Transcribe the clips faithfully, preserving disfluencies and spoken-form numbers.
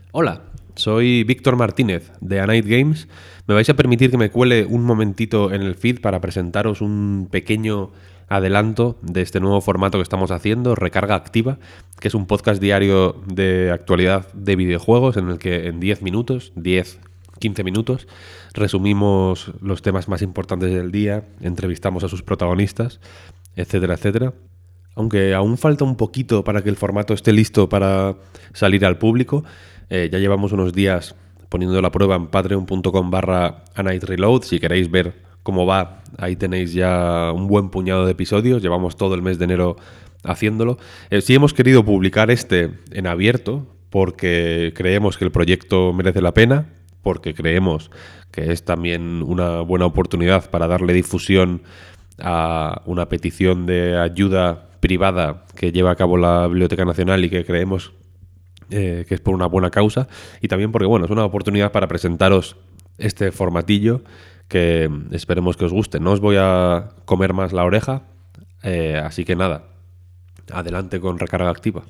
Hola, soy Víctor Martínez de A Night Games. Me vais a permitir que me cuele un momentito en el feed para presentaros un pequeño adelanto de este nuevo formato que estamos haciendo, Recarga Activa, que es un podcast diario de actualidad de videojuegos en el que en diez minutos, diez, quince minutos, resumimos los temas más importantes del día, entrevistamos a sus protagonistas, etcétera, etcétera. Aunque aún falta un poquito para que el formato esté listo para salir al público, eh, ya llevamos unos días poniendo la prueba en patreon.com barra anightreload. Si queréis ver cómo va, ahí tenéis ya un buen puñado de episodios. Llevamos todo el mes de enero haciéndolo. Eh, sí hemos querido publicar este en abierto porque creemos que el proyecto merece la pena, porque creemos que es también una buena oportunidad para darle difusión a una petición de ayuda privada que lleva a cabo la Biblioteca Nacional y que creemos eh, que es por una buena causa, y también porque bueno, es una oportunidad para presentaros este formatillo que esperemos que os guste. No os voy a comer más la oreja, eh, así que nada, adelante con Recarga Activa.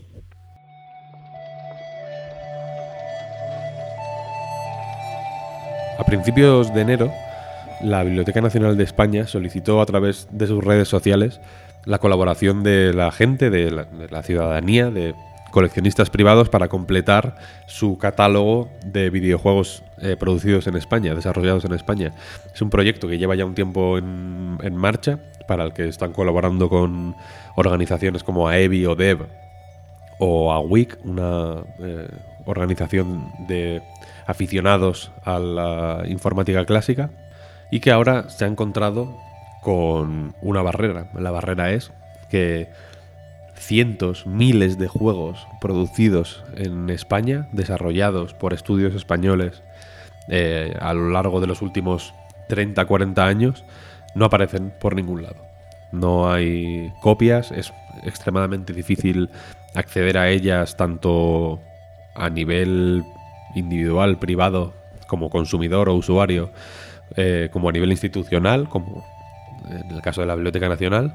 A principios de enero, la Biblioteca Nacional de España solicitó a través de sus redes sociales la colaboración de la gente, de la, de la ciudadanía, de coleccionistas privados para completar su catálogo de videojuegos eh, producidos en España, desarrollados en España. Es un proyecto que lleva ya un tiempo en, en marcha, para el que están colaborando con organizaciones como AEBI o Dev o A W I C, una eh, organización de aficionados a la informática clásica, y que ahora se ha encontrado con una barrera. La barrera es que cientos, miles de juegos producidos en España, desarrollados por estudios españoles eh, a lo largo de los últimos treinta a cuarenta años, no aparecen por ningún lado. No hay copias, es extremadamente difícil acceder a ellas tanto a nivel individual, privado, como consumidor o usuario, eh, como a nivel institucional, como en el caso de la Biblioteca Nacional.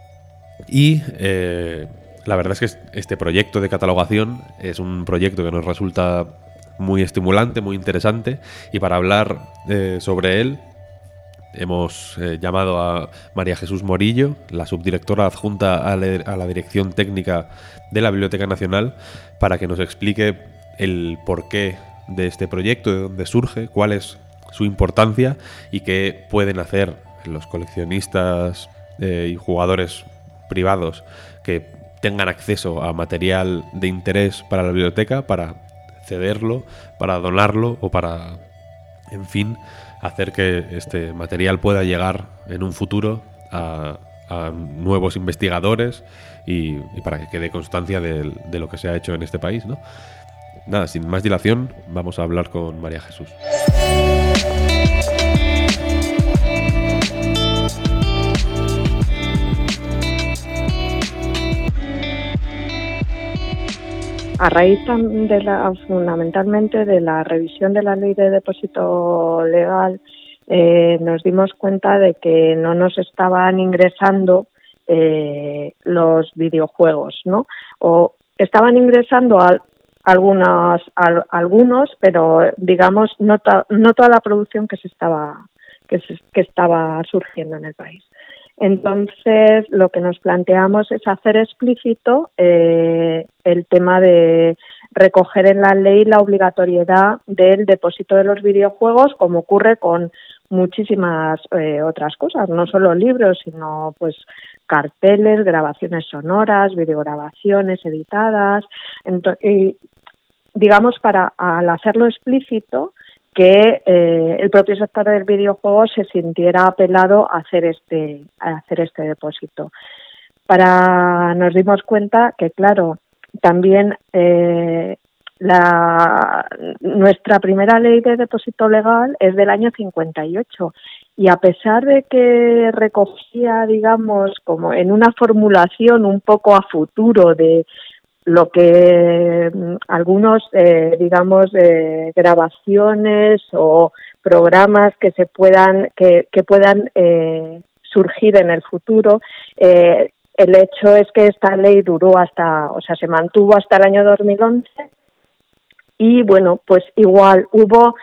Y eh, la verdad es que este proyecto de catalogación es un proyecto que nos resulta muy estimulante, muy interesante, y para hablar eh, sobre él hemos eh, llamado a María Jesús Morillo, la subdirectora adjunta a, le, a la Dirección Técnica de la Biblioteca Nacional, para que nos explique el porqué de este proyecto, de dónde surge, cuál es su importancia y qué pueden hacer los coleccionistas eh, y jugadores privados que tengan acceso a material de interés para la biblioteca, para cederlo, para donarlo o para, en fin, hacer que este material pueda llegar en un futuro a, a nuevos investigadores y, y para que quede constancia de, de lo que se ha hecho en este país, ¿no? Nada, sin más dilación, vamos a hablar con María Jesús. A raíz de la, fundamentalmente de la revisión de la ley de depósito legal, eh, nos dimos cuenta de que no nos estaban ingresando eh, los videojuegos, ¿no? O estaban ingresando a algunos, a, algunos, pero digamos no, ta, no toda la producción que se estaba que, se, que estaba surgiendo en el país. Entonces, lo que nos planteamos es hacer explícito eh, el tema de recoger en la ley la obligatoriedad del depósito de los videojuegos, como ocurre con muchísimas eh, otras cosas, no solo libros, sino pues carteles, grabaciones sonoras, videograbaciones editadas. Entonces, y, digamos, para al hacerlo explícito, que eh, el propio sector del videojuego se sintiera apelado a hacer este a hacer este depósito. Para nos dimos cuenta que, claro, también eh, la nuestra primera ley de depósito legal es del año cincuenta y ocho, y a pesar de que recogía, digamos, como en una formulación un poco a futuro de lo que eh, algunos, eh, digamos, eh, grabaciones o programas que se puedan que, que puedan eh, surgir en el futuro, eh, el hecho es que esta ley duró hasta, o sea, se mantuvo hasta el año dos mil once, y bueno, pues igual hubo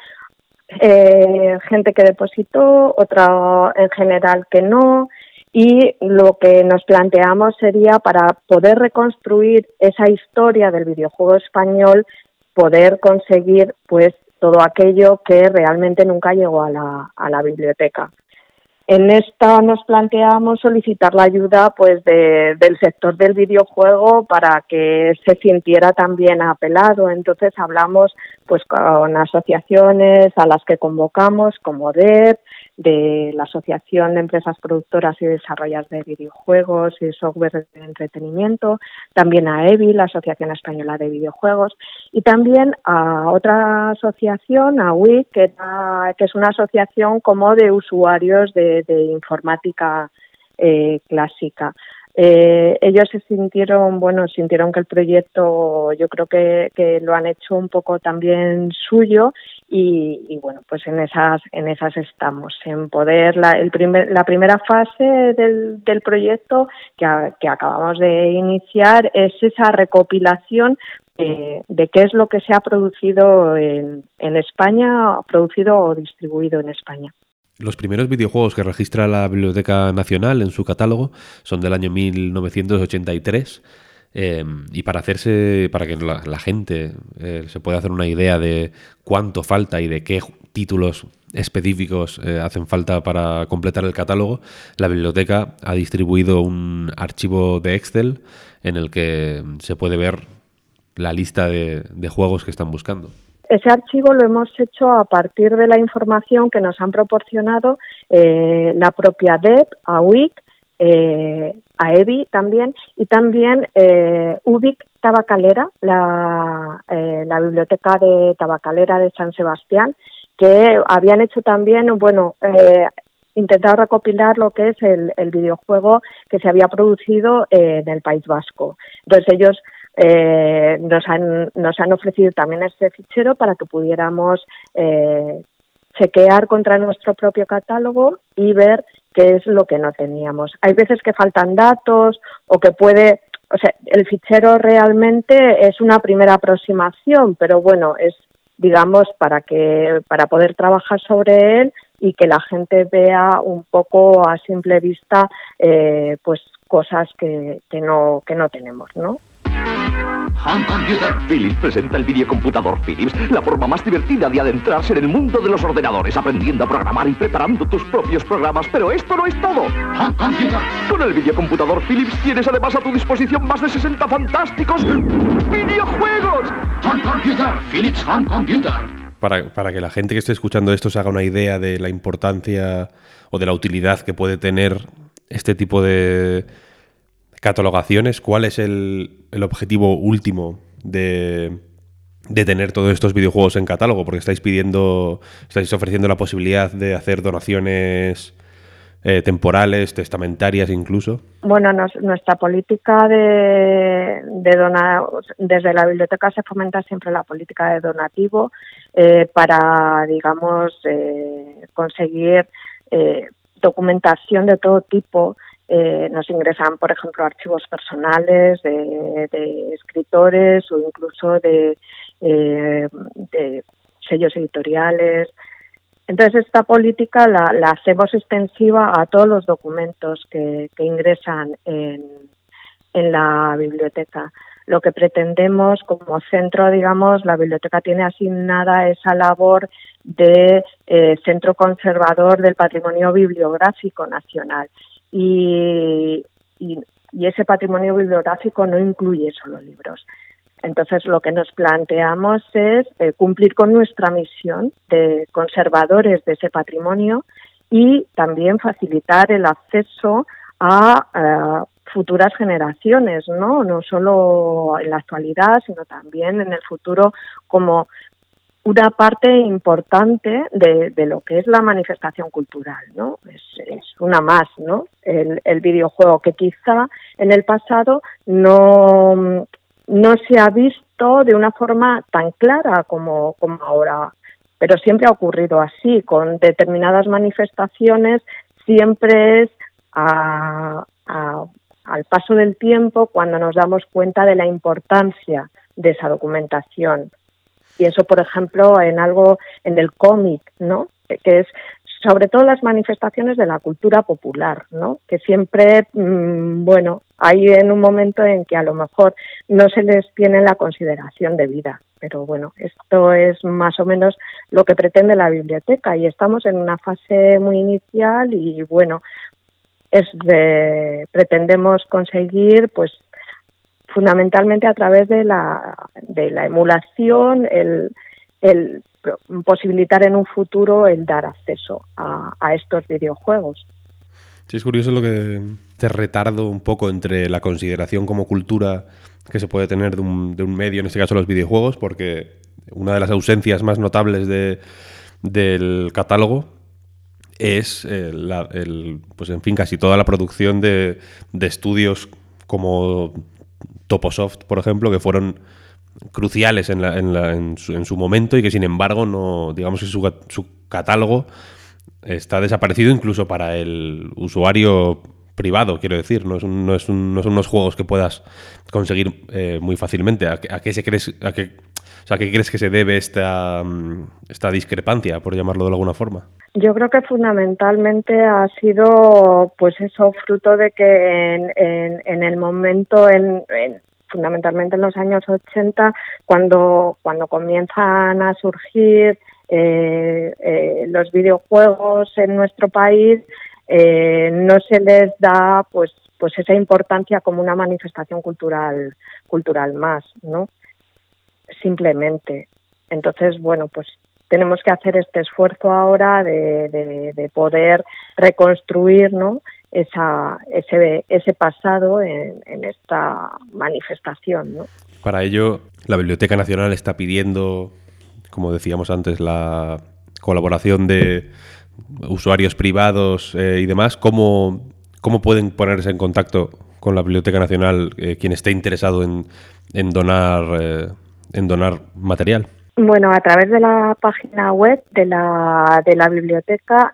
eh, gente que depositó, otra en general que no, y lo que nos planteamos sería, para poder reconstruir esa historia del videojuego español, poder conseguir pues todo aquello que realmente nunca llegó a la, a la biblioteca. En esta nos planteamos solicitar la ayuda pues de, del sector del videojuego para que se sintiera también apelado. Entonces hablamos pues con asociaciones a las que convocamos, como D E P, de la Asociación de Empresas Productoras y Desarrolladoras de Videojuegos y Software de Entretenimiento, también a E B I, la Asociación Española de Videojuegos, y también a otra asociación, a W I C, que, era, que es una asociación como de usuarios de, de informática eh, clásica. Eh, ellos se sintieron, bueno, sintieron que el proyecto, yo creo que, que lo han hecho un poco también suyo, y, y bueno, pues en esas en esas estamos, en poder, la, el primer, la primera fase del, del proyecto que, a, que acabamos de iniciar es esa recopilación de, de qué es lo que se ha producido en, en España, producido o distribuido en España. Los primeros videojuegos que registra la Biblioteca Nacional en su catálogo son del año mil novecientos ochenta y tres, eh, y para hacerse, para que la, la gente eh, se pueda hacer una idea de cuánto falta y de qué títulos específicos eh, hacen falta para completar el catálogo, la biblioteca ha distribuido un archivo de Excel en el que se puede ver la lista de, de juegos que están buscando. Ese archivo lo hemos hecho a partir de la información que nos han proporcionado eh, la propia D E P, a W I C, eh, a E B I también, y también eh, U B I C Tabacalera, la, eh, la biblioteca de Tabacalera de San Sebastián, que habían hecho también, bueno, eh, intentado recopilar lo que es el, el videojuego que se había producido eh, en el País Vasco. Entonces ellos Eh, nos han nos han ofrecido también este fichero para que pudiéramos eh, chequear contra nuestro propio catálogo y ver qué es lo que no teníamos. Hay veces que faltan datos o que puede, o sea, el fichero realmente es una primera aproximación, pero bueno, es, digamos, para que para poder trabajar sobre él y que la gente vea un poco a simple vista eh, pues cosas que, que no que no tenemos, ¿no? Home Computer. Philips presenta el videocomputador Philips, la forma más divertida de adentrarse en el mundo de los ordenadores, aprendiendo a programar y preparando tus propios programas. Pero esto no es todo. Home Computer. Con el videocomputador Philips tienes además a tu disposición más de sesenta fantásticos videojuegos. Home Computer. Philips Home Computer. Para, para que la gente que esté escuchando esto se haga una idea de la importancia o de la utilidad que puede tener este tipo de catalogaciones, ¿cuál es el, el objetivo último de, de tener todos estos videojuegos en catálogo? Porque estáis pidiendo, estáis ofreciendo la posibilidad de hacer donaciones eh, temporales, testamentarias incluso. Bueno, nos, nuestra política de, de donar, desde la biblioteca se fomenta siempre la política de donativo eh, para, digamos, eh, conseguir eh, documentación de todo tipo. Eh, nos ingresan, por ejemplo, archivos personales de, de escritores o incluso de, eh, de sellos editoriales. Entonces, esta política la, la hacemos extensiva a todos los documentos que, que ingresan en, en la biblioteca. Lo que pretendemos como centro, digamos, la biblioteca tiene asignada esa labor de eh, centro conservador del patrimonio bibliográfico nacional. Y, y, y ese patrimonio bibliográfico no incluye solo libros. Entonces, lo que nos planteamos es eh, cumplir con nuestra misión de conservadores de ese patrimonio y también facilitar el acceso a uh, futuras generaciones, ¿no? No solo en la actualidad, sino también en el futuro, como una parte importante de, de lo que es la manifestación cultural, ¿no? Es, es una más, ¿no? El, el videojuego, que quizá en el pasado no, no se ha visto de una forma tan clara como, como ahora, pero siempre ha ocurrido así, con determinadas manifestaciones, siempre es a, a, al paso del tiempo cuando nos damos cuenta de la importancia de esa documentación. pienso, por ejemplo, en algo, en el cómic, ¿no? Que es sobre todo las manifestaciones de la cultura popular, ¿no? Que siempre, mmm, bueno, hay en un momento en que a lo mejor no se les tiene la consideración debida, pero bueno, esto es más o menos lo que pretende la biblioteca y estamos en una fase muy inicial y bueno, es de, pretendemos conseguir, pues, fundamentalmente a través de la de la emulación, el el posibilitar en un futuro el dar acceso a, a estos videojuegos. Sí, es curioso lo que te retardo un poco entre la consideración como cultura que se puede tener de un, de un medio, en este caso los videojuegos, porque una de las ausencias más notables de, del catálogo es eh, la, el, pues en fin, casi toda la producción de, de estudios como Toposoft, por ejemplo, que fueron cruciales en, la, en, la, en, su, en su momento y que sin embargo no, digamos que su, su catálogo está desaparecido incluso para el usuario privado, quiero decir, no es un, no es un, no son unos juegos que puedas conseguir eh, muy fácilmente. ¿A, a qué se crees, a qué, o sea, a qué crees que se debe esta, esta discrepancia, por llamarlo de alguna forma? Yo creo que fundamentalmente ha sido, pues eso, fruto de que en, en, en el momento, en, en fundamentalmente en los años ochenta, cuando cuando comienzan a surgir eh, eh, los videojuegos en nuestro país, eh, no se les da pues pues esa importancia como una manifestación cultural cultural más, ¿no? Simplemente. Entonces, bueno, pues tenemos que hacer este esfuerzo ahora de, de, de poder reconstruir, ¿no?, esa ese ese pasado en, en esta manifestación, ¿no? Para ello, la Biblioteca Nacional está pidiendo, como decíamos antes, la colaboración de usuarios privados eh, y demás. ¿Cómo, cómo pueden ponerse en contacto con la Biblioteca Nacional eh, quien esté interesado en, en donar eh, en donar material? Bueno, a través de la página web de la de la biblioteca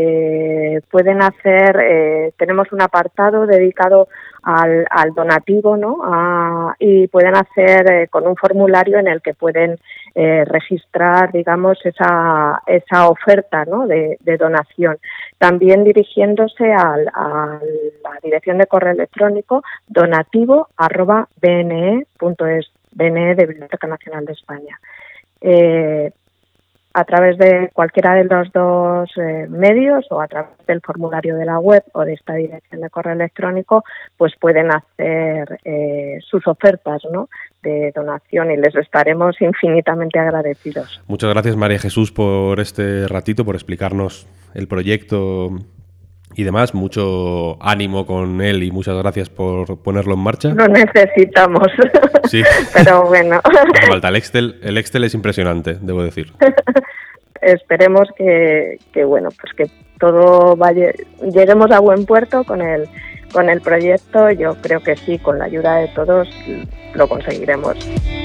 eh, pueden hacer, eh, tenemos un apartado dedicado al, al donativo, ¿no? A, y pueden hacer eh, con un formulario en el que pueden eh, registrar, digamos, esa esa oferta, ¿no?, de, de donación. También dirigiéndose al, a la dirección de correo electrónico donativo arroba b n e punto es, B N E de Biblioteca Nacional de España. Eh, a través de cualquiera de los dos eh, medios o a través del formulario de la web o de esta dirección de correo electrónico, pues pueden hacer eh, sus ofertas, ¿no?, de donación y les estaremos infinitamente agradecidos. Muchas gracias, María Jesús, por este ratito, por explicarnos el proyecto y demás. Mucho ánimo con él y muchas gracias por ponerlo en marcha. Lo necesitamos. Sí. Pero bueno. No falta. El Excel, el Excel es impresionante, debo decir. Esperemos que, que bueno, pues que todo vaya, lleguemos a buen puerto con el con el proyecto. Yo creo que sí, con la ayuda de todos lo conseguiremos.